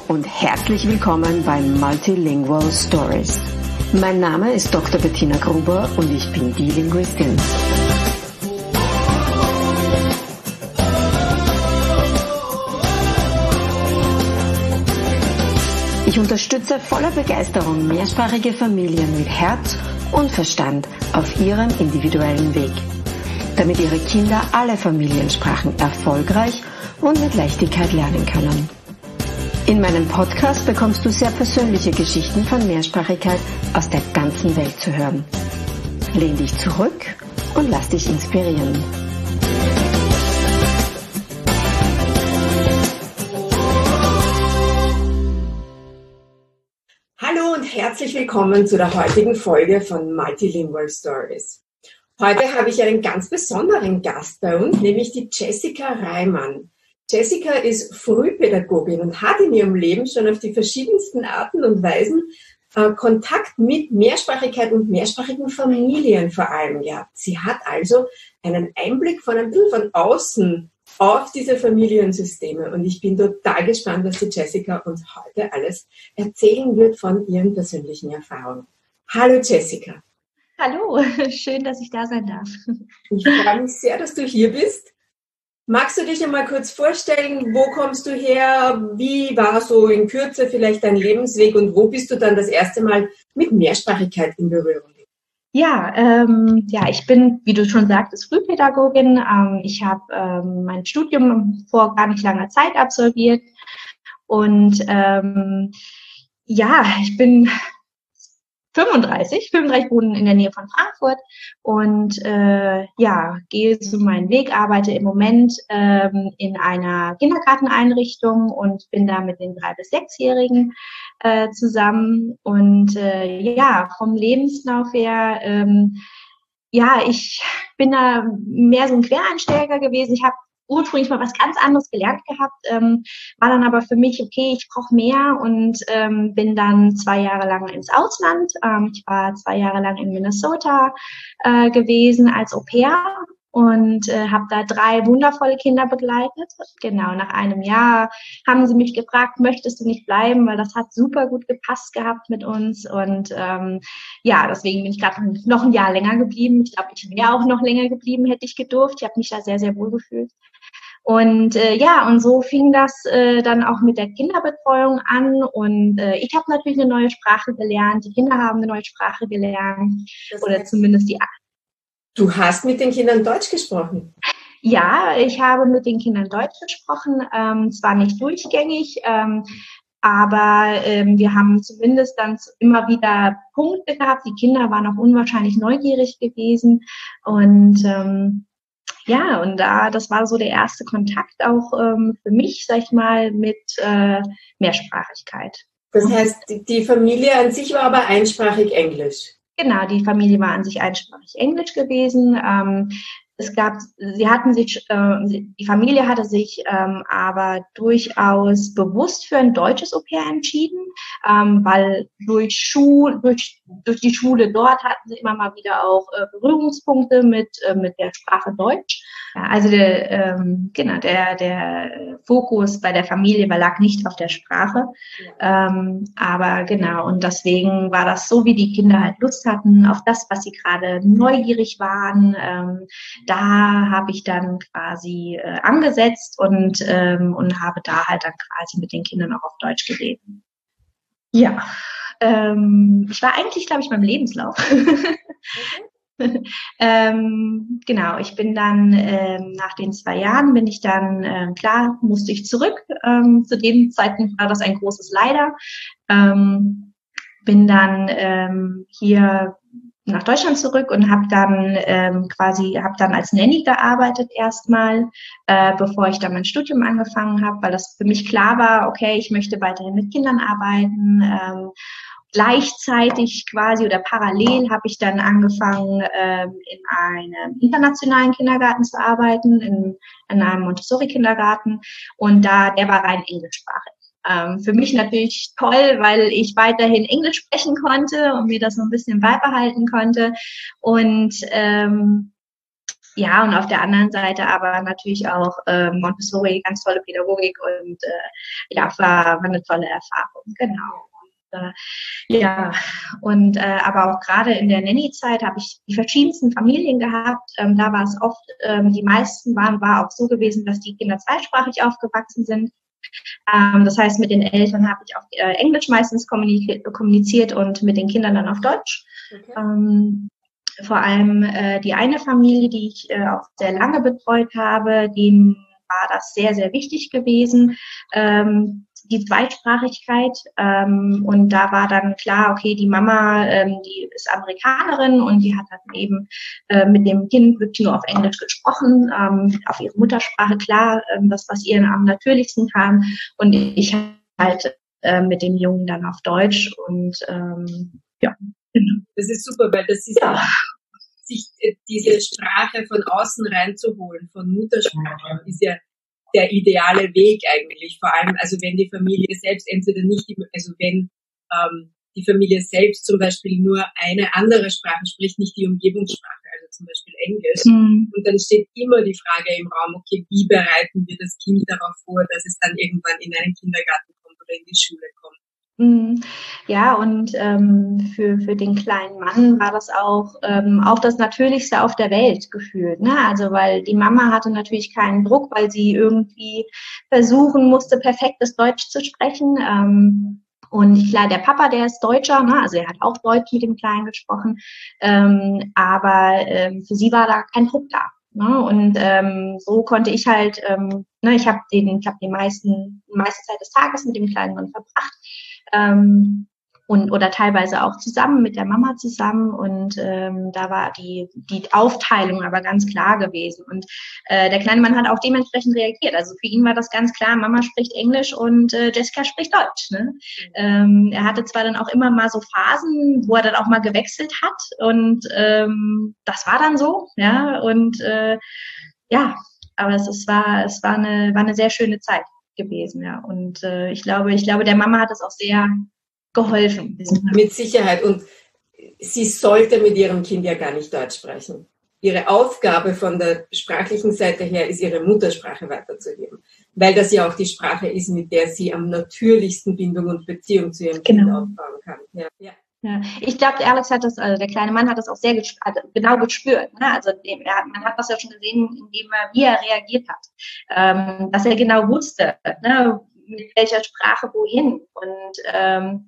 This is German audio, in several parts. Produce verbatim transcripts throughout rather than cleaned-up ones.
und herzlich willkommen bei Multilingual Stories. Mein Name ist Doktor Bettina Gruber und ich bin die Linguistin. Ich unterstütze voller Begeisterung mehrsprachige Familien mit Herz und Verstand auf ihrem individuellen Weg, damit ihre Kinder alle Familiensprachen erfolgreich und mit Leichtigkeit lernen können. In meinem Podcast bekommst du sehr persönliche Geschichten von Mehrsprachigkeit aus der ganzen Welt zu hören. Lehn dich zurück und lass dich inspirieren. Hallo und herzlich willkommen zu der heutigen Folge von Multilingual Stories. Heute habe ich einen ganz besonderen Gast bei uns, nämlich die Jessica Reimann. Jessica ist Frühpädagogin und hat in ihrem Leben schon auf die verschiedensten Arten und Weisen äh, Kontakt mit Mehrsprachigkeit und mehrsprachigen Familien vor allem gehabt. Sie hat also einen Einblick von ein bisschen von außen auf diese Familiensysteme und ich bin total gespannt, was die Jessica uns heute alles erzählen wird von ihren persönlichen Erfahrungen. Hallo Jessica. Hallo, schön, dass ich da sein darf. Ich freue mich sehr, dass du hier bist. Magst du dich einmal kurz vorstellen, wo kommst du her, wie war so in Kürze vielleicht dein Lebensweg und wo bist du dann das erste Mal mit Mehrsprachigkeit in Berührung gekommen? Ja, ähm, ja, ich bin, wie du schon sagtest, Frühpädagogin. Ähm, ich habe ähm, mein Studium vor gar nicht langer Zeit absolviert und ähm, ja, ich bin fünfunddreißig, fünfunddreißig wohnen in der Nähe von Frankfurt und äh, ja, gehe so meinen Weg, arbeite im Moment ähm, in einer Kindergarteneinrichtung und bin da mit den drei- bis sechsjährigen äh, zusammen und äh, ja, vom Lebenslauf her, ähm, ja, ich bin da mehr so ein Quereinsteiger gewesen. Ich habe ursprünglich mal was ganz anderes gelernt gehabt, ähm, war dann aber für mich, okay, ich brauche mehr und ähm, bin dann zwei Jahre lang ins Ausland. Ähm, ich war zwei Jahre lang in Minnesota äh, gewesen als Au-pair und äh, habe da drei wundervolle Kinder begleitet. Genau, nach einem Jahr haben sie mich gefragt, möchtest du nicht bleiben, weil das hat super gut gepasst gehabt mit uns und ähm, ja, deswegen bin ich gerade noch ein Jahr länger geblieben. Ich glaube, ich wäre auch noch länger geblieben, hätte ich gedurft. Ich habe mich da sehr, sehr wohl gefühlt. Und äh, ja, und so fing das äh, dann auch mit der Kinderbetreuung an und äh, ich habe natürlich eine neue Sprache gelernt, die Kinder haben eine neue Sprache gelernt Das oder heißt, zumindest die... Du hast mit den Kindern Deutsch gesprochen? Ja, ich habe mit den Kindern Deutsch gesprochen, ähm, zwar nicht durchgängig, ähm, aber ähm, wir haben zumindest dann immer wieder Punkte gehabt, die Kinder waren auch unwahrscheinlich neugierig gewesen und ähm, ja, und da, das war so der erste Kontakt auch ähm, für mich, sag ich mal, mit äh, Mehrsprachigkeit. Das heißt, die Familie an sich war aber einsprachig Englisch? Genau, die Familie war an sich einsprachig Englisch gewesen. Ähm, es gab, sie hatten sich, äh, die Familie hatte sich ähm, aber durchaus bewusst für ein deutsches Au-pair entschieden, ähm, weil durch Schul, durch, durch die Schule dort hatten sie immer mal wieder auch äh, Berührungspunkte mit äh, mit der Sprache Deutsch. Ja, also der, ähm, genau, der der Fokus bei der Familie lag nicht auf der Sprache, ähm, aber genau und deswegen war das so, wie die Kinder halt Lust hatten auf das, was sie gerade neugierig waren. Ähm, Da habe ich dann quasi äh, angesetzt und ähm, und habe da halt dann quasi mit den Kindern auch auf Deutsch geredet. Ja, ähm, ich war eigentlich, glaube ich, beim Lebenslauf. Okay. ähm, genau, ich bin dann ähm, nach den zwei Jahren bin ich dann ähm, klar musste ich zurück. Ähm, zu dem Zeitpunkt war das ein großes Leider. Ähm, bin dann ähm, hier nach Deutschland zurück und habe dann ähm, quasi habe dann als Nanny gearbeitet erstmal, äh, bevor ich dann mein Studium angefangen habe, weil das für mich klar war, okay, ich möchte weiterhin mit Kindern arbeiten. Ähm, gleichzeitig quasi oder parallel habe ich dann angefangen, ähm, in einem internationalen Kindergarten zu arbeiten, in, in einem Montessori-Kindergarten und da der war rein englischsprachig. Ähm, für mich natürlich toll, weil ich weiterhin Englisch sprechen konnte und mir das so ein bisschen beibehalten konnte. Und ähm, Ja, und auf der anderen Seite aber natürlich auch äh, Montessori, ganz tolle Pädagogik und äh, ja, war, war eine tolle Erfahrung, genau. Und, äh, ja, und äh, aber auch gerade in der Nanny-Zeit habe ich die verschiedensten Familien gehabt. Ähm, da war es oft, ähm, die meisten waren, war auch so gewesen, dass die Kinder zweisprachig aufgewachsen sind. Ähm, das heißt, mit den Eltern habe ich auf äh, Englisch meistens kommuniziert und mit den Kindern dann auf Deutsch. Okay. Ähm, vor allem äh, die eine Familie, die ich äh, auch sehr lange betreut habe, denen war das sehr, sehr wichtig gewesen, ähm, die Zweisprachigkeit. Ähm, und da war dann klar, okay, die Mama, ähm, die ist Amerikanerin und die hat dann eben äh, mit dem Kind wirklich nur auf Englisch gesprochen, ähm, auf ihre Muttersprache, klar, ähm, das, was ihr am natürlichsten kam. Und ich halt äh, mit dem Jungen dann auf Deutsch und ähm, ja. Das ist super, weil das ist ja, sich diese Sprache von außen reinzuholen, von Muttersprache, ist ja der ideale Weg eigentlich. Vor allem, also wenn die Familie selbst entweder nicht, also wenn ähm, die Familie selbst zum Beispiel nur eine andere Sprache spricht, nicht die Umgebungssprache, also zum Beispiel Englisch. Mhm. Und dann steht immer die Frage im Raum, okay, wie bereiten wir das Kind darauf vor, dass es dann irgendwann in einen Kindergarten kommt oder in die Schule kommt. Ja, und ähm, für, für den kleinen Mann war das auch, ähm, auch das Natürlichste auf der Welt gefühlt. Ne? Also weil die Mama hatte natürlich keinen Druck, weil sie irgendwie versuchen musste, perfektes Deutsch zu sprechen. Ähm, und klar, der Papa, der ist Deutscher, ne? Also er hat auch Deutsch mit dem Kleinen gesprochen. Ähm, aber ähm, für sie war da kein Druck da. Ne? Und ähm, so konnte ich halt, ähm, ne, ich habe den, ich habe die meisten, die meiste Zeit des Tages mit dem kleinen Mann verbracht. Ähm, und oder teilweise auch zusammen mit der Mama zusammen und ähm, da war die die Aufteilung aber ganz klar gewesen und äh, der kleine Mann hat auch dementsprechend reagiert. Also für ihn war das ganz klar, Mama spricht Englisch und äh, Jessica spricht Deutsch. Ne? Mhm. Ähm, er hatte zwar dann auch immer mal so Phasen, wo er dann auch mal gewechselt hat und ähm, das war dann so, ja und äh, ja, aber es, es war es war eine war eine sehr schöne Zeit gewesen, ja. Und äh, ich glaube, ich glaube, der Mama hat es auch sehr geholfen. Mit Sicherheit. Und sie sollte mit ihrem Kind ja gar nicht Deutsch sprechen. Ihre Aufgabe von der sprachlichen Seite her ist, ihre Muttersprache weiterzugeben. Weil das ja auch die Sprache ist, mit der sie am natürlichsten Bindung und Beziehung zu ihrem Kind genau. aufbauen kann. Ja. Ja. Ja, ich glaube, Alex hat das, also der kleine Mann hat das auch sehr gespürt, also genau gespürt. Ne? Also dem, er, man hat das ja schon gesehen, indem er, wie er reagiert hat, ähm, dass er genau wusste, ne, mit welcher Sprache wohin. Und ähm,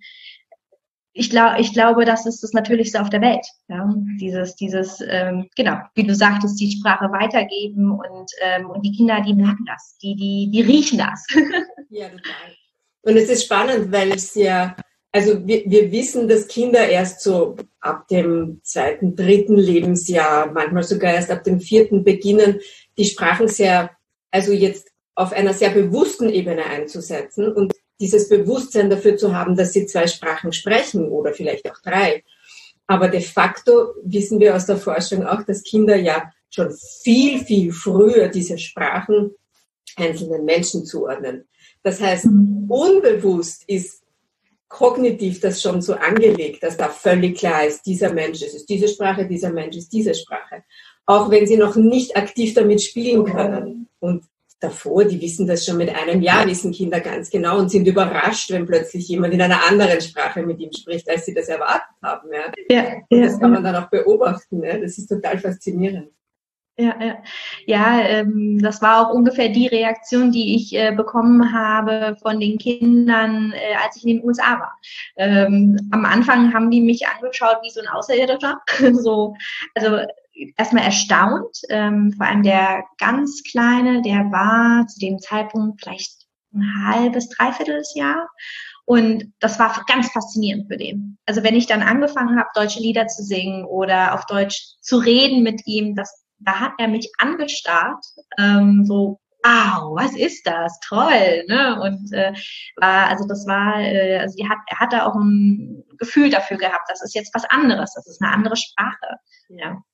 ich glaube, ich glaube, das ist das Natürlichste auf der Welt. Ja? Dieses, dieses, ähm, genau, wie du sagtest, die Sprache weitergeben und ähm, und die Kinder, die merken das, die, die, die riechen das. Ja, total. Und es ist spannend, weil es ja Also wir, wir wissen, dass Kinder erst so ab dem zweiten, dritten Lebensjahr, manchmal sogar erst ab dem vierten beginnen, die Sprachen sehr, also jetzt auf einer sehr bewussten Ebene einzusetzen und dieses Bewusstsein dafür zu haben, dass sie zwei Sprachen sprechen oder vielleicht auch drei. Aber de facto wissen wir aus der Forschung auch, dass Kinder ja schon viel, viel früher diese Sprachen einzelnen Menschen zuordnen. Das heißt, unbewusst ist kognitiv das schon so angelegt, dass da völlig klar ist, dieser Mensch ist es diese Sprache, dieser Mensch ist diese Sprache. Auch wenn sie noch nicht aktiv damit spielen können. Und davor, die wissen das schon mit einem Jahr, wissen Kinder ganz genau und sind überrascht, wenn plötzlich jemand in einer anderen Sprache mit ihm spricht, als sie das erwartet haben. Ja. Ja, und das kann man dann auch beobachten. Ja. Das ist total faszinierend. Ja, ja, ja ähm, das war auch ungefähr die Reaktion, die ich äh, bekommen habe von den Kindern, äh, als ich in den U S A war. Ähm, am Anfang haben die mich angeschaut wie so ein Außerirdischer, so, also erstmal erstaunt. Ähm, vor allem der ganz Kleine, der war zu dem Zeitpunkt vielleicht ein halbes, dreiviertel Jahr. Und das war ganz faszinierend für den. Also wenn ich dann angefangen habe, deutsche Lieder zu singen oder auf Deutsch zu reden mit ihm, das da hat er mich angestarrt, ähm, so, wow, was ist das? Toll, ne? Und äh, war, also das war, äh, also die hat, er hatte auch ein Gefühl dafür gehabt, das ist jetzt was anderes, das ist eine andere Sprache. Ja.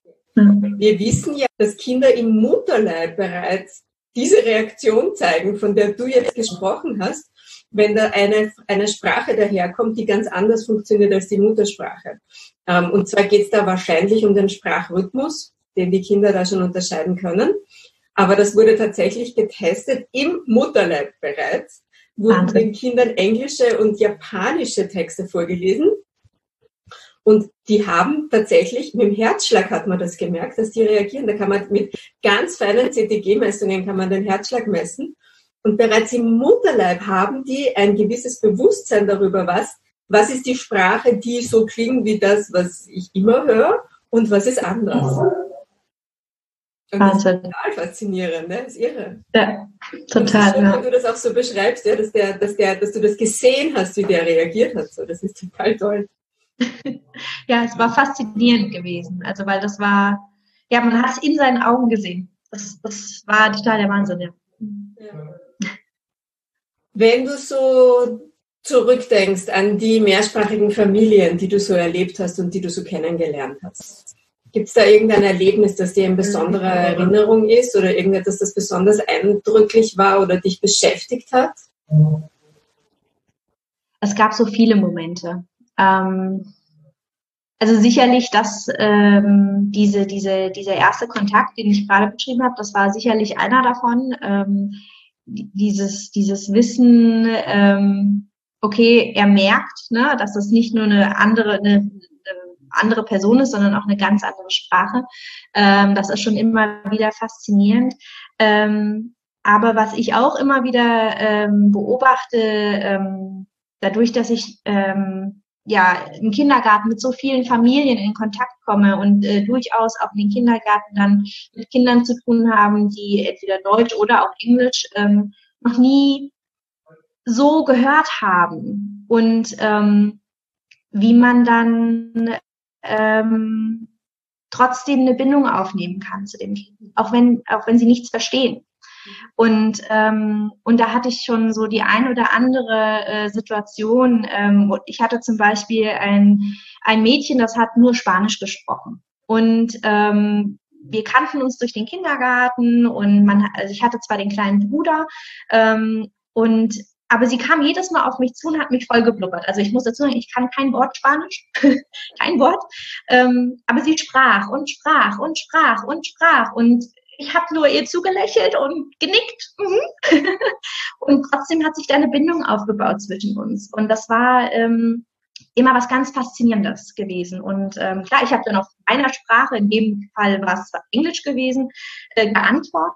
Wir wissen ja, dass Kinder im Mutterleib bereits diese Reaktion zeigen, von der du jetzt gesprochen hast, wenn da eine, eine Sprache daherkommt, die ganz anders funktioniert als die Muttersprache. Ähm, und zwar geht es da wahrscheinlich um den Sprachrhythmus, den die Kinder da schon unterscheiden können. Aber das wurde tatsächlich getestet im Mutterleib bereits. Wurden den Kindern englische und japanische Texte vorgelesen. Und die haben tatsächlich, mit dem Herzschlag hat man das gemerkt, dass die reagieren. Da kann man mit ganz feinen C T G-Messungen kann man den Herzschlag messen. Und bereits im Mutterleib haben die ein gewisses Bewusstsein darüber, was, was ist die Sprache, die so klingt wie das, was ich immer höre, und was ist anders. Und das ist total faszinierend, ne? Das ist irre. Ja, total. Schön, ja. wenn du das auch so beschreibst, ja, dass, der, dass, der, dass du das gesehen hast, wie der reagiert hat. So, das ist total toll. Ja, es war faszinierend gewesen. Also, weil das war, ja, man hat es in seinen Augen gesehen. Das, das war total der Wahnsinn, ja. Ja. Wenn du so zurückdenkst an die mehrsprachigen Familien, die du so erlebt hast und die du so kennengelernt hast, gibt es da irgendein Erlebnis, das dir in besonderer Erinnerung ist oder irgendetwas, das besonders eindrücklich war oder dich beschäftigt hat? Es gab so viele Momente. Ähm, also sicherlich, dass ähm, diese, diese, dieser erste Kontakt, den ich gerade beschrieben habe, das war sicherlich einer davon. Ähm, dieses, dieses Wissen, ähm, okay, er merkt, ne, dass das nicht nur eine andere, eine, andere Person ist, sondern auch eine ganz andere Sprache. Ähm, das ist schon immer wieder faszinierend. Ähm, aber was ich auch immer wieder ähm, beobachte, ähm, dadurch, dass ich ähm, ja im Kindergarten mit so vielen Familien in Kontakt komme und äh, durchaus auch in den Kindergarten dann mit Kindern zu tun haben, die entweder Deutsch oder auch Englisch ähm, noch nie so gehört haben. Und ähm, wie man dann ähm, trotzdem eine Bindung aufnehmen kann zu dem Kind, auch wenn, auch wenn sie nichts verstehen. Und, ähm, und da hatte ich schon so die ein oder andere äh, Situation. Ähm, ich hatte zum Beispiel ein, ein Mädchen, das hat nur Spanisch gesprochen. Und ähm, wir kannten uns durch den Kindergarten und man, also ich hatte zwar den kleinen Bruder, ähm, und aber sie kam jedes Mal auf mich zu und hat mich voll geblubbert. Also ich muss dazu sagen, ich kann kein Wort Spanisch, kein Wort. Ähm, aber sie sprach und sprach und sprach und sprach. Und ich habe nur ihr zugelächelt und genickt. Mhm. Und trotzdem hat sich da eine Bindung aufgebaut zwischen uns. Und das war ähm, immer was ganz Faszinierendes gewesen. Und ähm, klar, ich habe dann auf meiner Sprache, in dem Fall war es Englisch gewesen, äh, geantwortet.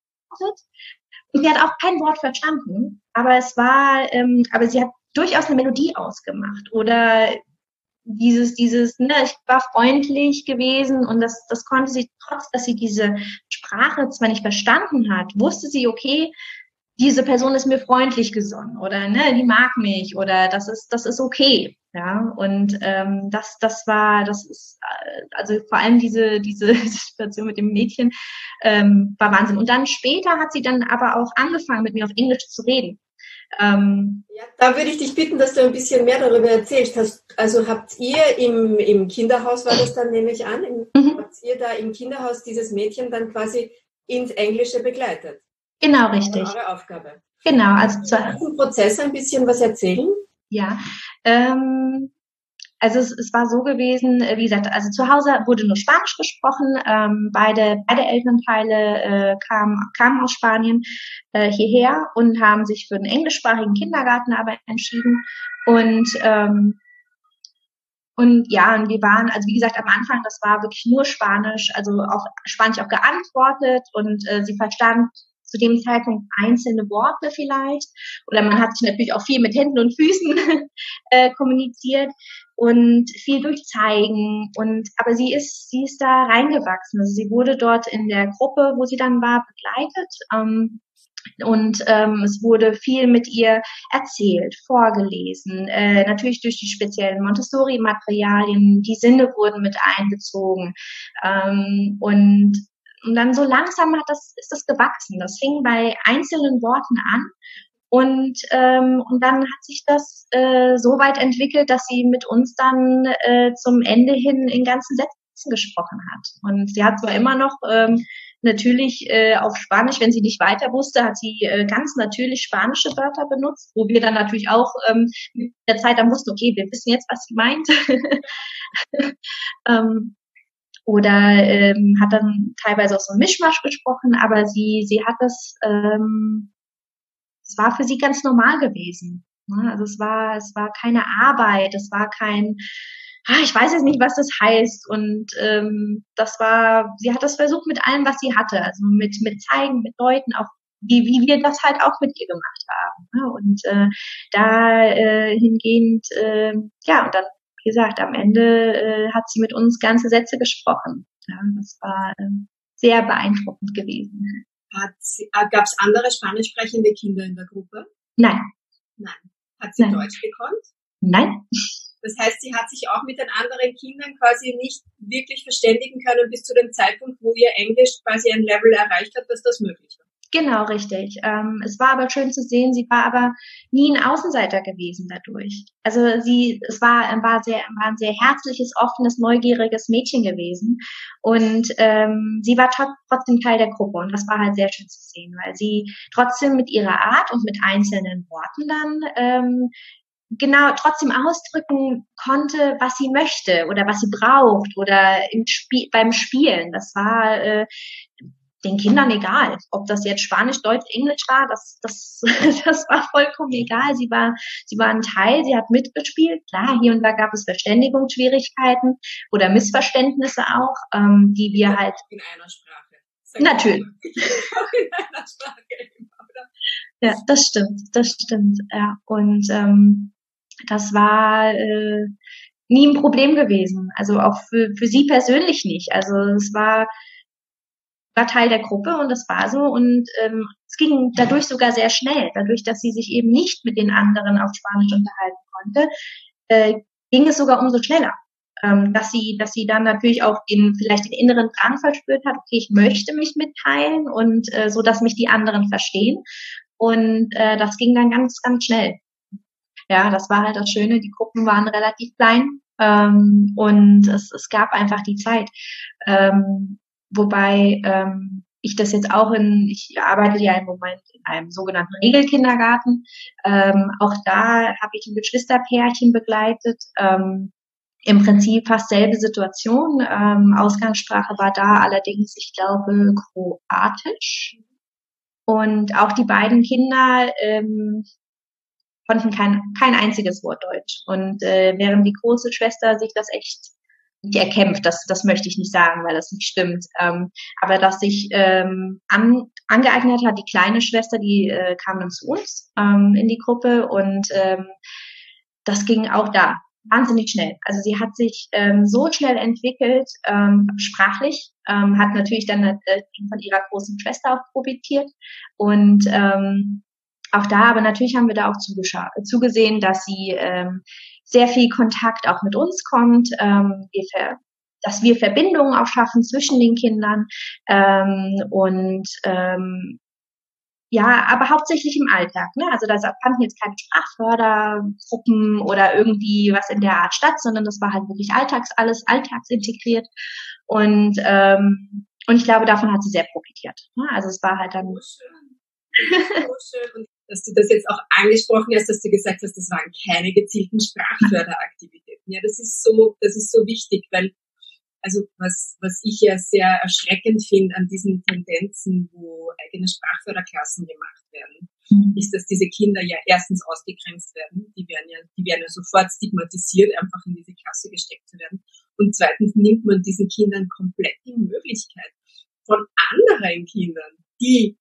Und sie hat auch kein Wort verstanden, aber es war, ähm, aber sie hat durchaus eine Melodie ausgemacht oder dieses, dieses, ne, ich war freundlich gewesen und das, das konnte sie, trotz dass sie diese Sprache zwar nicht verstanden hat, wusste sie, okay, diese Person ist mir freundlich gesonnen oder ne, die mag mich oder das ist, das ist okay, ja. Und ähm, das, das war, das ist, also vor allem diese, diese Situation mit dem Mädchen ähm, war Wahnsinn. Und dann später hat sie dann aber auch angefangen, mit mir auf Englisch zu reden. Ähm, ja, da würde ich dich bitten, dass du ein bisschen mehr darüber erzählst. Hast, also habt ihr im, im Kinderhaus, war das dann, nehme ich an, im, mhm. habt ihr da im Kinderhaus dieses Mädchen dann quasi ins Englische begleitet? Genau, richtig. Das war eure Aufgabe. Genau, also zu diesem Prozess ein bisschen was erzählen? Ja, ähm, also es, es war so gewesen, wie gesagt, also zu Hause wurde nur Spanisch gesprochen. Ähm, beide, beide Elternteile äh, kamen, kamen aus Spanien äh, hierher und haben sich für einen englischsprachigen Kindergarten aber entschieden. Und ähm, Und ja, und wir waren, also wie gesagt, am Anfang, das war wirklich nur Spanisch, also auch Spanisch auch geantwortet und äh, sie verstand zu dem Zeitpunkt einzelne Worte vielleicht. Oder man hat sich natürlich auch viel mit Händen und Füßen äh, kommuniziert und viel durch Zeigen. Und aber sie ist, sie ist da reingewachsen. Also sie wurde dort in der Gruppe, wo sie dann war, begleitet. Ähm, Und ähm, es wurde viel mit ihr erzählt, vorgelesen, äh, natürlich durch die speziellen Montessori-Materialien, die Sinne wurden mit einbezogen. Ähm, und, und dann so langsam hat das, ist das gewachsen. Das fing bei einzelnen Worten an. Und, ähm, und dann hat sich das äh, so weit entwickelt, dass sie mit uns dann äh, zum Ende hin in ganzen Sätzen gesprochen hat. Und sie hat zwar immer noch ähm, natürlich äh, auf Spanisch, wenn sie nicht weiter wusste, hat sie äh, ganz natürlich spanische Wörter benutzt, wo wir dann natürlich auch ähm, mit der Zeit dann wussten, okay, wir wissen jetzt, was sie meint. ähm, oder ähm, hat dann teilweise auch so ein Mischmasch gesprochen, aber sie sie hat das, ähm, es war für sie ganz normal gewesen. Ne? Also es war es war keine Arbeit, es war kein, ah, ich weiß jetzt nicht, was das heißt. Und ähm, das war, sie hat das versucht mit allem, was sie hatte, also mit mit Zeigen, mit Leuten, auch wie wie wir das halt auch mit ihr gemacht haben. Ne? Und äh, da äh, hingehend, äh, ja, und dann, wie gesagt, am Ende äh, hat sie mit uns ganze Sätze gesprochen. Ja, das war äh, sehr beeindruckend gewesen. Hat sie, äh, gab es andere spanisch sprechende Kinder in der Gruppe? Nein. Nein. Hat sie Nein. Deutsch gekonnt? Nein. Das heißt, sie hat sich auch mit den anderen Kindern quasi nicht wirklich verständigen können bis zu dem Zeitpunkt, wo ihr Englisch quasi ein Level erreicht hat, dass das möglich war. Genau, richtig. Ähm, es war aber schön zu sehen, sie war aber nie ein Außenseiter gewesen dadurch. Also sie, es war, war sehr, war ein sehr herzliches, offenes, neugieriges Mädchen gewesen. Und ähm, sie war trotzdem Teil der Gruppe. Und das war halt sehr schön zu sehen, weil sie trotzdem mit ihrer Art und mit einzelnen Worten dann ähm, genau trotzdem ausdrücken konnte, was sie möchte oder was sie braucht oder im Spiel, beim Spielen. Das war äh, den Kindern egal, ob das jetzt Spanisch, Deutsch, Englisch war, das, das, das war vollkommen egal. Sie war, sie war ein Teil, sie hat mitgespielt. Klar, hier und da gab es Verständigungsschwierigkeiten oder Missverständnisse auch, ähm, die wir halt. In einer Sprache. Natürlich. Auch in einer Sprache, oder? Ja, das stimmt, das stimmt, ja. Und ähm, das war äh, nie ein Problem gewesen. Also auch für, für sie persönlich nicht. Also es war war Teil der Gruppe und das war so und ähm, es ging dadurch sogar sehr schnell, dadurch, dass sie sich eben nicht mit den anderen auf Spanisch unterhalten konnte, äh, ging es sogar umso schneller, ähm, dass sie, dass sie dann natürlich auch in vielleicht den inneren Drang verspürt hat, okay, ich möchte mich mitteilen und äh, so, dass mich die anderen verstehen und äh, das ging dann ganz, ganz schnell. Ja, das war halt das Schöne, die Gruppen waren relativ klein ähm, und es, es gab einfach die Zeit. Ähm, Wobei ähm, ich das jetzt auch in, ich arbeite ja im Moment in einem sogenannten Regelkindergarten. Ähm, auch da habe ich ein Geschwisterpärchen begleitet. Ähm, Im Prinzip fast selbe Situation. Ähm, Ausgangssprache war da allerdings, ich glaube, Kroatisch. Und auch die beiden Kinder ähm, konnten kein, kein einziges Wort Deutsch. Und äh, während die große Schwester sich das echt nicht erkämpft, das, das möchte ich nicht sagen, weil das nicht stimmt, ähm, aber dass sich ähm, an, angeeignet hat, die kleine Schwester, die äh, kam dann zu uns ähm, in die Gruppe und ähm, das ging auch da wahnsinnig schnell. Also sie hat sich ähm, so schnell entwickelt, ähm, sprachlich, ähm, hat natürlich dann äh, von ihrer großen Schwester auch profitiert und ähm, auch da, aber natürlich haben wir da auch zugesehen, dass sie ähm, sehr viel Kontakt auch mit uns kommt, ähm, wir ver dass wir Verbindungen auch schaffen zwischen den Kindern ähm, und ähm, ja, aber hauptsächlich im Alltag. Ne? Also da fanden jetzt keine Sprachfördergruppen oder irgendwie was in der Art statt, sondern das war halt wirklich alltags alles alltagsintegriert und ähm, und ich glaube, davon hat sie sehr profitiert. Ne? Also es war halt dann so schön. So schön. Und dass du das jetzt auch angesprochen hast, dass du gesagt hast, das waren keine gezielten Sprachförderaktivitäten. Ja, das ist so, das ist so wichtig, weil, also was, was ich ja sehr erschreckend finde an diesen Tendenzen, wo eigene Sprachförderklassen gemacht werden, mhm. ist, dass diese Kinder ja erstens ausgegrenzt werden, die werden ja, die werden ja sofort stigmatisiert, einfach in diese Klasse gesteckt zu werden. Und zweitens nimmt man diesen Kindern komplett die Möglichkeit von anderen Kindern, die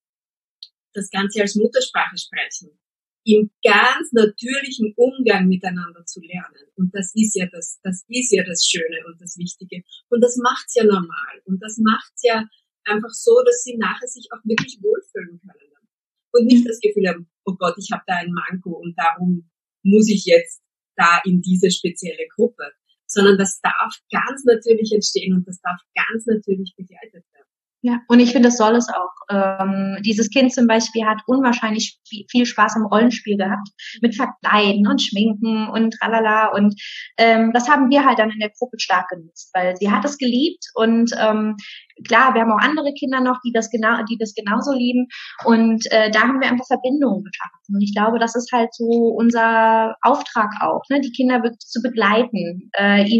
das Ganze als Muttersprache sprechen, im ganz natürlichen Umgang miteinander zu lernen. Und das ist ja das, das ist ja das Schöne und das Wichtige. Und das macht's ja normal. Und das macht's ja einfach so, dass sie nachher sich auch wirklich wohlfühlen können. Und nicht das Gefühl haben, oh Gott, ich habe da ein Manko und darum muss ich jetzt da in diese spezielle Gruppe. Sondern das darf ganz natürlich entstehen und das darf ganz natürlich begleitet werden. Ja, und ich finde, das soll es auch. Ähm, dieses Kind zum Beispiel hat unwahrscheinlich viel Spaß am Rollenspiel gehabt, mit Verkleiden und Schminken und tralala. Und ähm, das haben wir halt dann in der Gruppe stark genutzt, weil sie hat es geliebt. Und ähm, klar, wir haben auch andere Kinder noch, die das genau, die das genauso lieben. Und äh, da haben wir einfach Verbindungen geschaffen. Und ich glaube, das ist halt so unser Auftrag auch, ne, die Kinder wirklich zu begleiten, äh, ihnen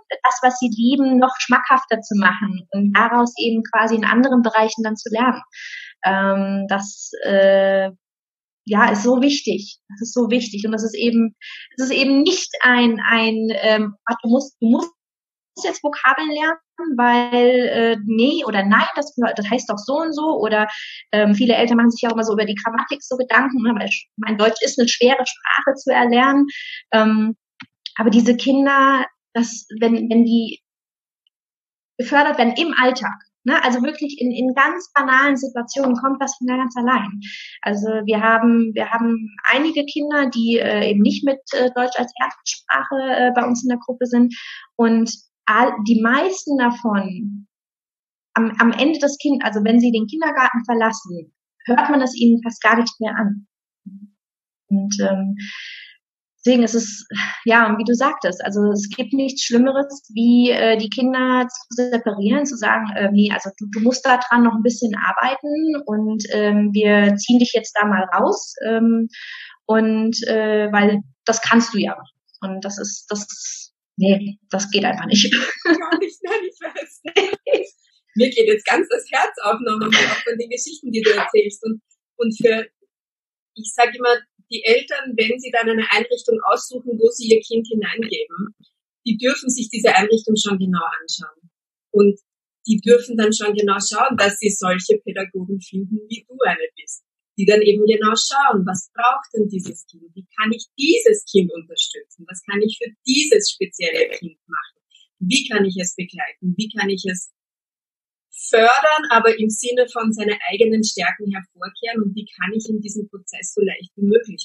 das, was sie lieben, noch schmackhafter zu machen und daraus eben quasi in anderen Bereichen dann zu lernen. Ähm, das äh, ja ist so wichtig. Das ist so wichtig und das ist eben, es ist eben nicht ein ein ähm, du musst du musst jetzt Vokabeln lernen, weil äh, nee oder nein, das, das heißt doch so und so oder ähm, viele Eltern machen sich ja auch immer so über die Grammatik so Gedanken, ne, weil mein Deutsch ist eine schwere Sprache zu erlernen, ähm, aber diese Kinder, das, wenn wenn die gefördert werden im Alltag, ne, also wirklich in in ganz banalen Situationen kommt das von ganz allein. Also wir haben wir haben einige Kinder, die äh, eben nicht mit äh, Deutsch als Erstsprache äh, bei uns in der Gruppe sind und die meisten davon am, am Ende des Kind, also wenn sie den Kindergarten verlassen, hört man es ihnen fast gar nicht mehr an. Und ähm, deswegen ist es, ja, und wie du sagtest, also es gibt nichts Schlimmeres, wie äh, die Kinder zu separieren, zu sagen, äh, nee, also du, du musst da dran noch ein bisschen arbeiten und ähm, wir ziehen dich jetzt da mal raus ähm, und äh, weil das kannst du ja machen. Und das ist, das ist nee, das geht einfach nicht. Gar nicht, nein, ich weiß nicht. Mir geht jetzt ganz das Herz auf, nochmal auch von den Geschichten, die du erzählst. Und, und für, ich sage immer, die Eltern, wenn sie dann eine Einrichtung aussuchen, wo sie ihr Kind hineingeben, die dürfen sich diese Einrichtung schon genau anschauen. Und die dürfen dann schon genau schauen, dass sie solche Pädagogen finden, wie du eine bist. Die dann eben genau schauen, was braucht denn dieses Kind? Wie kann ich dieses Kind unterstützen? Was kann ich für dieses spezielle Kind machen? Wie kann ich es begleiten? Wie kann ich es fördern, aber im Sinne von seinen eigenen Stärken hervorkehren? Und wie kann ich ihm diesen Prozess so leicht wie möglich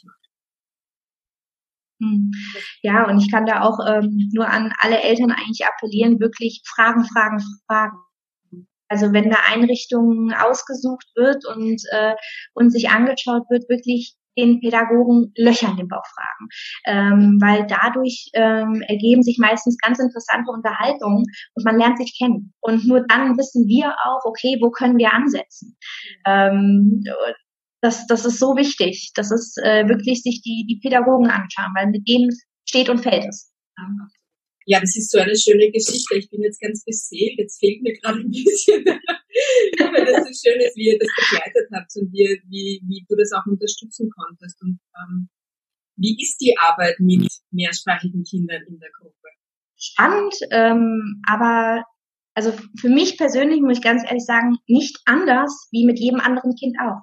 machen? Ja, und ich kann da auch ähm, nur an alle Eltern eigentlich appellieren, wirklich Fragen, Fragen, Fragen. Also wenn da Einrichtungen ausgesucht wird und äh, und sich angeschaut wird, wirklich den Pädagogen Löcher in den Bauch fragen, ähm, weil dadurch ähm, ergeben sich meistens ganz interessante Unterhaltungen und man lernt sich kennen. Und nur dann wissen wir auch, okay, wo können wir ansetzen? Ähm, das, das ist so wichtig. Das ist äh, wirklich sich die die Pädagogen anschauen, weil mit denen steht und fällt es. Ja, das ist so eine schöne Geschichte. Ich bin jetzt ganz beseelt. Jetzt fehlt mir gerade ein bisschen, weil das so schön ist, wie ihr das begleitet habt und wie, wie, wie du das auch unterstützen konntest. Und ähm, wie ist die Arbeit mit mehrsprachigen Kindern in der Gruppe? Spannend, ähm, aber also für mich persönlich muss ich ganz ehrlich sagen, nicht anders wie mit jedem anderen Kind auch.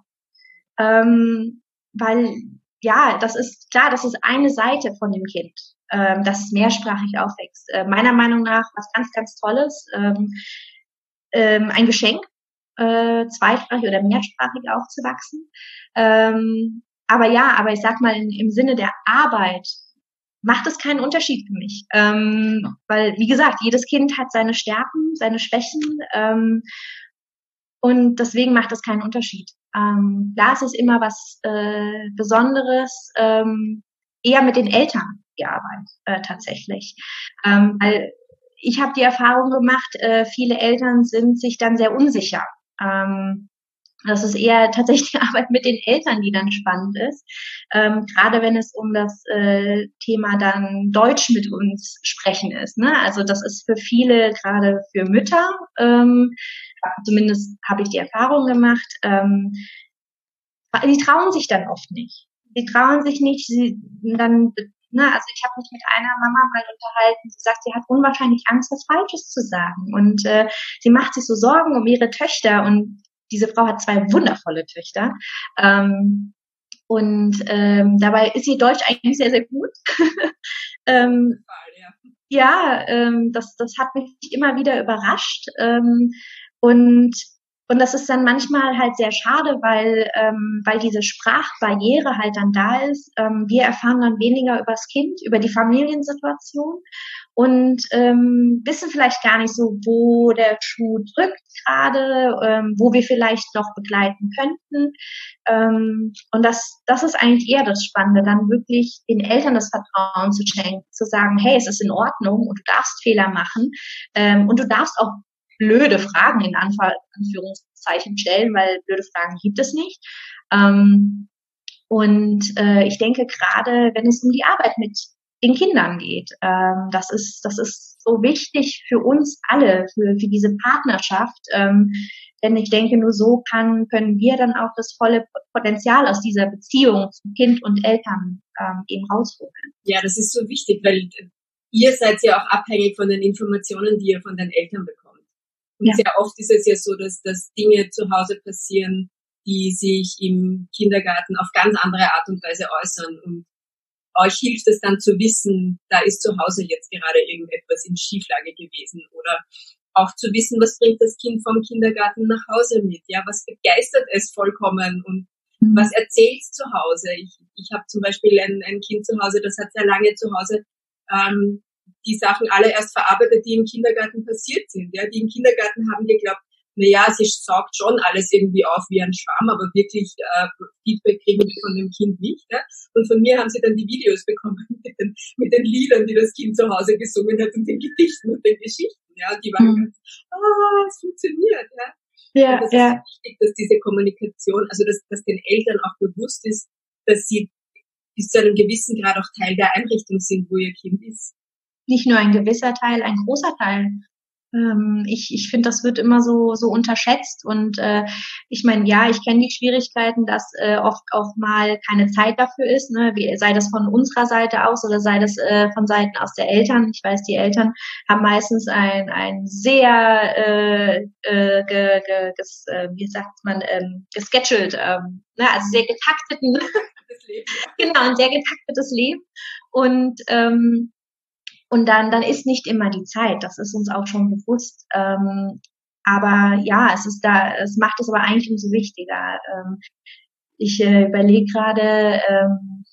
Ähm, weil, ja, das ist klar, das ist eine Seite von dem Kind, ähm, das mehrsprachig aufwächst. Äh, meiner Meinung nach was ganz, ganz Tolles, ähm, ähm, ein Geschenk, äh, zweisprachig oder mehrsprachig aufzuwachsen. Ähm, aber ja, aber ich sag mal, in, im Sinne der Arbeit macht es keinen Unterschied für mich. Ähm, weil, wie gesagt, jedes Kind hat seine Stärken, seine Schwächen, ähm, und deswegen macht es keinen Unterschied. Ähm, da ist es immer was äh, Besonderes, ähm, eher mit den Eltern die Arbeit äh, tatsächlich. Ähm, weil ich habe die Erfahrung gemacht, äh, viele Eltern sind sich dann sehr unsicher. Ähm, das ist eher tatsächlich die Arbeit mit den Eltern, die dann spannend ist. Ähm, gerade wenn es um das äh, Thema dann Deutsch mit uns sprechen ist. Ne? Also das ist für viele, gerade für Mütter, ähm, zumindest habe ich die Erfahrung gemacht, ähm, die trauen sich dann oft nicht. Die trauen sich nicht, sie dann, ne, also ich habe mich mit einer Mama mal unterhalten, sie sagt, sie hat unwahrscheinlich Angst, was Falsches zu sagen. Und äh, sie macht sich so Sorgen um ihre Töchter und diese Frau hat zwei wundervolle Töchter. Ähm, und ähm, dabei ist ihr Deutsch eigentlich sehr, sehr gut. ähm, ja, ähm, das, das hat mich immer wieder überrascht. Ähm, und Und das ist dann manchmal halt sehr schade, weil ähm, weil diese Sprachbarriere halt dann da ist. Ähm, wir erfahren dann weniger über das Kind, über die Familiensituation und ähm, wissen vielleicht gar nicht so, wo der Schuh drückt gerade, ähm, wo wir vielleicht noch begleiten könnten. Ähm, und das das ist eigentlich eher das Spannende, dann wirklich den Eltern das Vertrauen zu schenken, zu sagen, hey, es ist in Ordnung und du darfst Fehler machen ähm, und du darfst auch blöde Fragen in Anführungszeichen stellen, weil blöde Fragen gibt es nicht. Ähm, und äh, ich denke gerade, wenn es um die Arbeit mit den Kindern geht, ähm, das ist das ist so wichtig für uns alle, für, für diese Partnerschaft. Ähm, denn ich denke, nur so kann, können wir dann auch das volle Potenzial aus dieser Beziehung zu Kind und Eltern ähm, eben rausholen. Ja, das ist so wichtig, weil ihr seid ja auch abhängig von den Informationen, die ihr von den Eltern bekommt. Und ja. sehr oft ist es ja so, dass, dass Dinge zu Hause passieren, die sich im Kindergarten auf ganz andere Art und Weise äußern. Und euch hilft es dann zu wissen, da ist zu Hause jetzt gerade irgendetwas in Schieflage gewesen. Oder auch zu wissen, was bringt das Kind vom Kindergarten nach Hause mit? Ja, was begeistert es vollkommen und mhm. was erzählt es zu Hause? Ich, ich habe zum Beispiel ein, ein Kind zu Hause, das hat sehr lange zu Hause ähm, die Sachen alle erst verarbeitet, die im Kindergarten passiert sind. Ja, die im Kindergarten haben geglaubt, na ja, sie saugt schon alles irgendwie auf wie ein Schwamm, aber wirklich äh, Feedback kriegen die von dem Kind nicht. Ja? Und von mir haben sie dann die Videos bekommen mit den, mit den Liedern, die das Kind zu Hause gesungen hat und den Gedichten und den Geschichten. Ja, und die waren mhm. ganz, ah, es funktioniert. Ja, ja, und das ja. ist wichtig, dass diese Kommunikation, also dass, dass den Eltern auch bewusst ist, dass sie bis zu einem gewissen Grad auch Teil der Einrichtung sind, wo ihr Kind ist. Nicht nur ein gewisser Teil, ein großer Teil. Ähm, ich ich finde, das wird immer so so unterschätzt und äh, ich meine, ja, ich kenne die Schwierigkeiten, dass äh, oft auch mal keine Zeit dafür ist, ne? Wie, sei das von unserer Seite aus oder sei das äh, von Seiten aus der Eltern. Ich weiß, die Eltern haben meistens ein ein sehr äh, äh, ge, ge, ges, äh, wie sagt man ähm, gescheduled, ähm, ne? Also sehr getakteten Leben. Genau, ein sehr getaktetes Leben und ähm, Und dann, dann ist nicht immer die Zeit. Das ist uns auch schon bewusst. Ähm, aber ja, es ist da, es macht es aber eigentlich umso wichtiger. Ähm, ich äh, überlege gerade, ähm,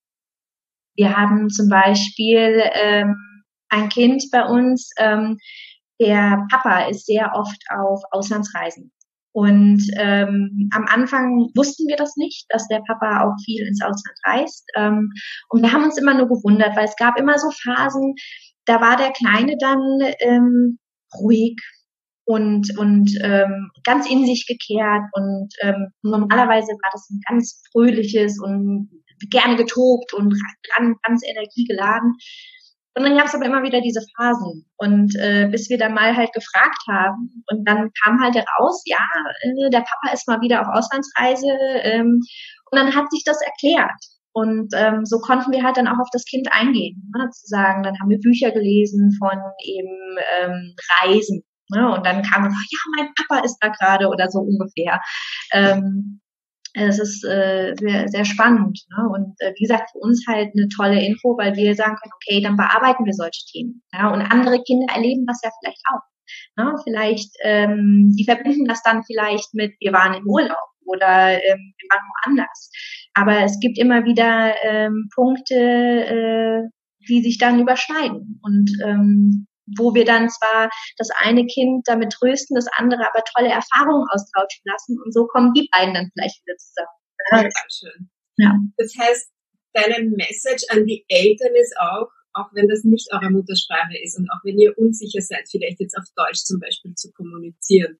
wir haben zum Beispiel ähm, ein Kind bei uns, ähm, der Papa ist sehr oft auf Auslandsreisen. Und ähm, am Anfang wussten wir das nicht, dass der Papa auch viel ins Ausland reist. Ähm, und wir haben uns immer nur gewundert, weil es gab immer so Phasen, da war der Kleine dann ähm, ruhig und und ähm, ganz in sich gekehrt. Und ähm, normalerweise war das ein ganz fröhliches und gerne getobt und ganz, ganz energiegeladen. Und dann gab es aber immer wieder diese Phasen. Und äh, bis wir dann mal halt gefragt haben und dann kam halt heraus, ja, äh, der Papa ist mal wieder auf Auslandsreise ähm, und dann hat sich das erklärt. Und ähm, so konnten wir halt dann auch auf das Kind eingehen, ne, zu sagen, dann haben wir Bücher gelesen von eben ähm, Reisen. Ne, und dann kam, ja, mein Papa ist da gerade oder so ungefähr. Ähm, Es ist äh, sehr, sehr spannend. Ne? Und äh, wie gesagt, für uns halt eine tolle Info, weil wir sagen können, okay, dann bearbeiten wir solche Themen. Ja? Und andere Kinder erleben das ja vielleicht auch. Ne? Vielleicht, ähm, die verbinden das dann vielleicht mit, wir waren im Urlaub oder ähm, wir waren woanders. Aber es gibt immer wieder ähm, Punkte, äh, die sich dann überschneiden. Und ähm, wo wir dann zwar das eine Kind damit trösten, das andere aber tolle Erfahrungen austauschen lassen und so kommen die beiden dann vielleicht wieder zusammen. Ja, ganz schön. Ja. Das heißt, deine Message an die Eltern ist auch, auch wenn das nicht eure Muttersprache ist und auch wenn ihr unsicher seid, vielleicht jetzt auf Deutsch zum Beispiel zu kommunizieren.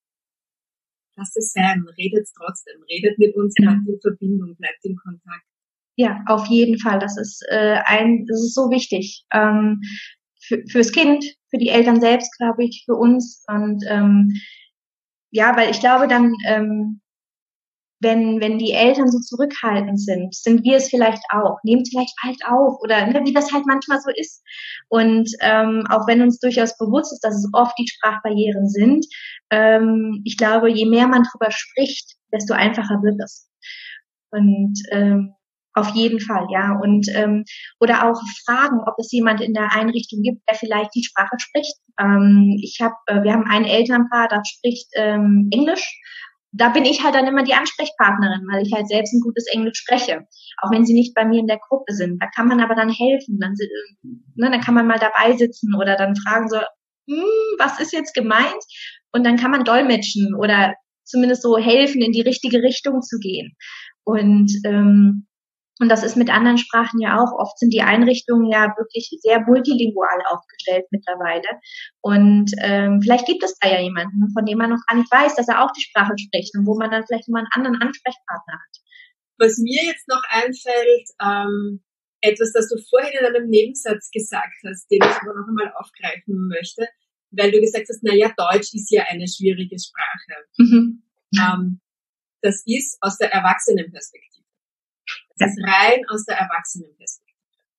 Lasst es sein, redet trotzdem, redet mit uns, ja. bleibt in Verbindung, bleibt in Kontakt. Ja, auf jeden Fall. Das ist äh, ein, das ist so wichtig. Ähm, Für, fürs Kind, für die Eltern selbst, glaube ich, für uns. Und ähm, ja, weil ich glaube dann, ähm, wenn wenn die Eltern so zurückhaltend sind, sind wir es vielleicht auch. Nehmen es vielleicht bald auf oder ne, wie das halt manchmal so ist. Und ähm, auch wenn uns durchaus bewusst ist, dass es oft die Sprachbarrieren sind, ähm, ich glaube, je mehr man drüber spricht, desto einfacher wird es. Und ähm, auf jeden Fall, ja. Und ähm, oder auch fragen, ob es jemand in der Einrichtung gibt, der vielleicht die Sprache spricht. Ähm, ich habe, äh, wir haben ein Elternpaar, das spricht ähm, Englisch. Da bin ich halt dann immer die Ansprechpartnerin, weil ich halt selbst ein gutes Englisch spreche, auch wenn sie nicht bei mir in der Gruppe sind. Da kann man aber dann helfen. Dann, ne, dann kann man mal dabei sitzen oder dann fragen so, hm, was ist jetzt gemeint? Und dann kann man dolmetschen oder zumindest so helfen, in die richtige Richtung zu gehen. Und ähm, Und das ist mit anderen Sprachen ja auch. Oft sind die Einrichtungen ja wirklich sehr multilingual aufgestellt mittlerweile. Und ähm, vielleicht gibt es da ja jemanden, von dem man noch gar nicht weiß, dass er auch die Sprache spricht und wo man dann vielleicht mal einen anderen Ansprechpartner hat. Was mir jetzt noch einfällt, ähm, etwas, das du vorhin in einem Nebensatz gesagt hast, den ich aber noch einmal aufgreifen möchte, weil du gesagt hast, na ja, Deutsch ist ja eine schwierige Sprache. Mhm. Ähm, das ist aus der Erwachsenenperspektive. Das ist rein aus der Erwachsenenperspektive.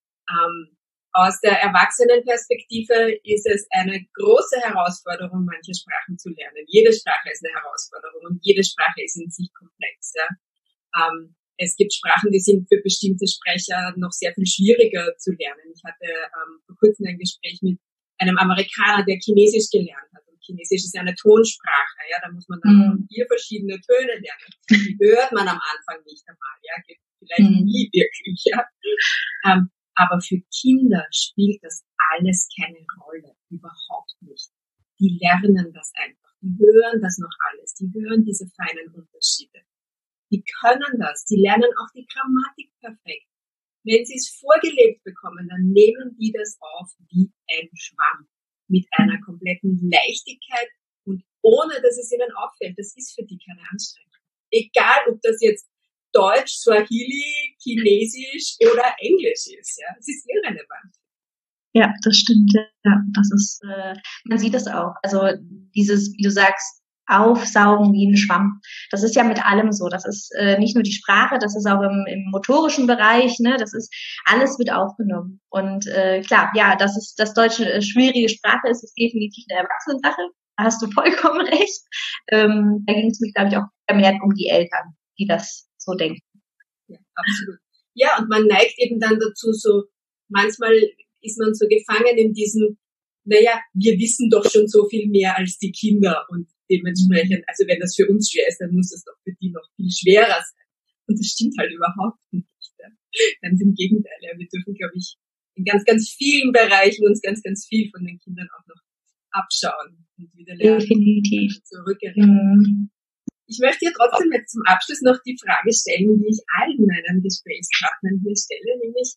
Ähm, aus der Erwachsenenperspektive ist es eine große Herausforderung, manche Sprachen zu lernen. Jede Sprache ist eine Herausforderung und jede Sprache ist in sich komplex. Ja. Ähm, es gibt Sprachen, die sind für bestimmte Sprecher noch sehr viel schwieriger zu lernen. Ich hatte ähm, vor kurzem ein Gespräch mit einem Amerikaner, der Chinesisch gelernt hat. Und Chinesisch ist ja eine Tonsprache. Ja, da muss man dann mhm. vier verschiedene Töne lernen. Die hört man am Anfang nicht einmal. Ja, vielleicht mhm. nie wirklich. Ja. Ähm, Aber für Kinder spielt das alles keine Rolle, überhaupt nicht. Die lernen das einfach, die hören das noch alles, die hören diese feinen Unterschiede. Die können das, die lernen auch die Grammatik perfekt. Wenn sie es vorgelebt bekommen, dann nehmen die das auf wie ein Schwamm, mit einer kompletten Leichtigkeit und ohne, dass es ihnen auffällt. Das ist für die keine Anstrengung. Egal, ob das jetzt Deutsch, Swahili, Chinesisch oder Englisch ist, ja. Es ist irrelevant. Ja, das stimmt, ja. Das ist, äh, man sieht es auch. Also dieses, wie du sagst, Aufsaugen wie ein Schwamm. Das ist ja mit allem so. Das ist äh, nicht nur die Sprache, das ist auch im, im motorischen Bereich, ne? Das ist, alles wird aufgenommen. Und äh, klar, ja, dass es das Deutsche eine schwierige Sprache ist, ist definitiv eine Erwachsenensache. Da hast du vollkommen recht. Ähm, da ging es mir, glaube ich, auch vermehrt um die Eltern, die das so denken. Ja, absolut. Ja, und man neigt eben dann dazu, so, manchmal ist man so gefangen in diesem, naja, wir wissen doch schon so viel mehr als die Kinder und dementsprechend, also wenn das für uns schwer ist, dann muss es doch für die noch viel schwerer sein. Und das stimmt halt überhaupt nicht. Ja. Ganz im Gegenteil. Ja. Wir dürfen, glaube ich, in ganz, ganz vielen Bereichen uns ganz, ganz viel von den Kindern auch noch abschauen und wieder lernen. Definitiv. Zurückerinnern. Mhm. Ich möchte dir trotzdem jetzt zum Abschluss noch die Frage stellen, die ich allen meinen Gesprächspartnern hier stelle, nämlich,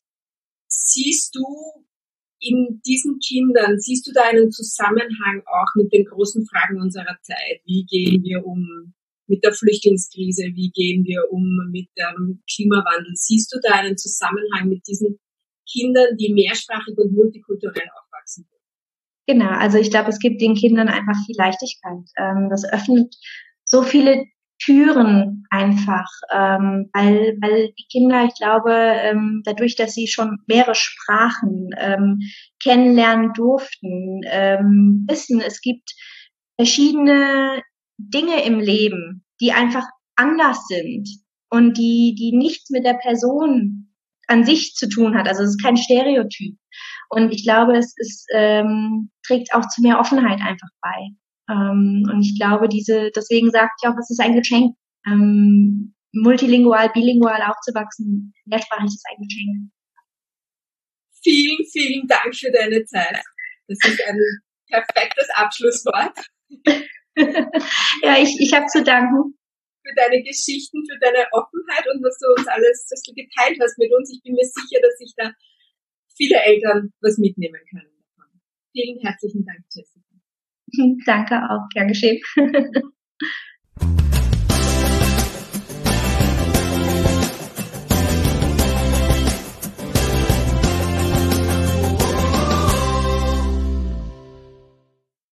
siehst du in diesen Kindern, siehst du da einen Zusammenhang auch mit den großen Fragen unserer Zeit? Wie gehen wir um mit der Flüchtlingskrise? Wie gehen wir um mit dem Klimawandel? Siehst du da einen Zusammenhang mit diesen Kindern, die mehrsprachig und multikulturell aufwachsen? Genau, also ich glaube, es gibt den Kindern einfach viel Leichtigkeit. Das öffnet so viele Türen einfach, ähm, weil, weil die Kinder, ich glaube, ähm, dadurch, dass sie schon mehrere Sprachen ähm, kennenlernen durften, ähm, wissen, es gibt verschiedene Dinge im Leben, die einfach anders sind und die, die nichts mit der Person an sich zu tun hat. Also es ist kein Stereotyp. Und ich glaube, es ist, ähm, trägt auch zu mehr Offenheit einfach bei. Um, und ich glaube, diese, deswegen sagt ich auch, es ist ein Geschenk, um, multilingual, bilingual aufzuwachsen. Mehrsprachig ist ein Geschenk. Vielen, vielen Dank für deine Zeit. Das ist ein perfektes Abschlusswort. Ja, ich, ich habe zu danken. Für deine Geschichten, für deine Offenheit und was du uns alles, was du geteilt hast mit uns. Ich bin mir sicher, dass sich da viele Eltern was mitnehmen können davon. Vielen herzlichen Dank, Jessica. Danke auch, gern geschehen.